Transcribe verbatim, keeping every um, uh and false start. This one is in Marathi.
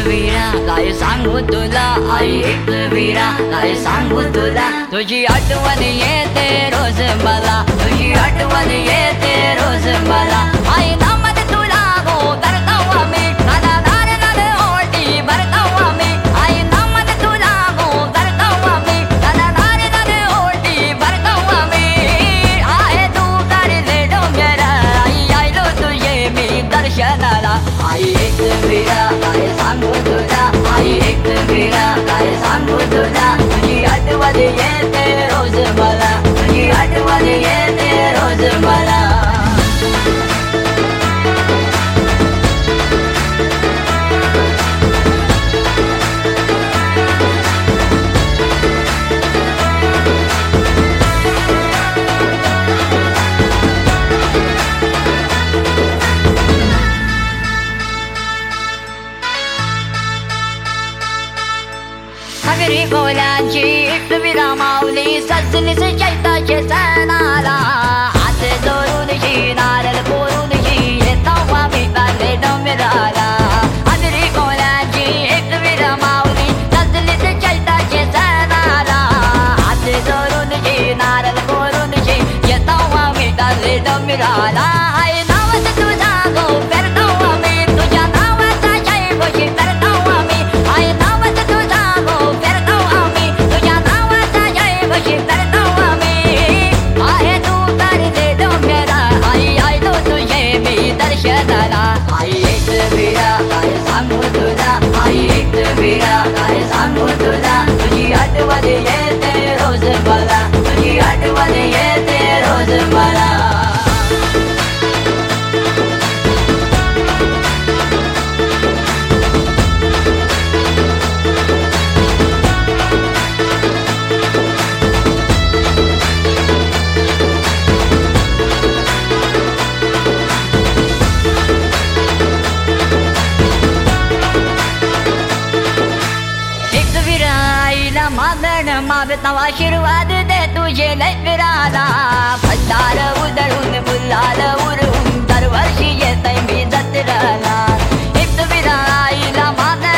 वीरा काय सांगू तुला, आई एक वीरा काय सांगू तुला, तुझी आठवण येते रोज मला, तुझी आठवण येते रोज मला. आई नामत तुला गो करताव आम्ही, नाना नारे नारे ओटी भरताव आम्ही. आई नामत तुला गो करताव आम्ही, नाना नारे नारे ओटी भरताव आम्ही. आहे तू काढले डोंगरा, आई आयलो तुझे मी दर्शनाला. आई एक वीरा काय सांगू तुला, आई एक वीरा काय सांगू तुला, तुझी आठवण येते रोज मला, तुझी आठवण येते रोज मला. सागरी बोलांची एक विरा माऊली, सजलीस चैताचे सणाला. हात जोडून शी नारळ कोरून शी येताव आम्ही बांधले डोंगराला. सागरी बोलांची एक विरा माऊली, सजलीस चैताचे सणाला. हात जोडून शी नारळ कोरून शी येताव आम्ही बांधले डोंगराला. आई नावात तुझा गो करताव आम्ही, तुझ्या नावाचा जय घोषी करताव आम्ही. आई नावात तुझा गो करताव आम्ही, तुझ्या नावाचा जय घोषी करताव आम्ही. आहे तू करते डोंगरा, आई आयलो तुझे मी दर्शनाला. आई एक वीरा काय सांगू तुला, आई एक वीरा काय सांगू तुला, तुझी आठवण येते रोज मला, तुझी आठवण येते रोज मला. मागण मागताव आशीर्वाद दे तुझे लेकराला. फटार उधळून गुलाल उडवून दरवर्षी येतय मी जत्राला. एक विरा आईला मागण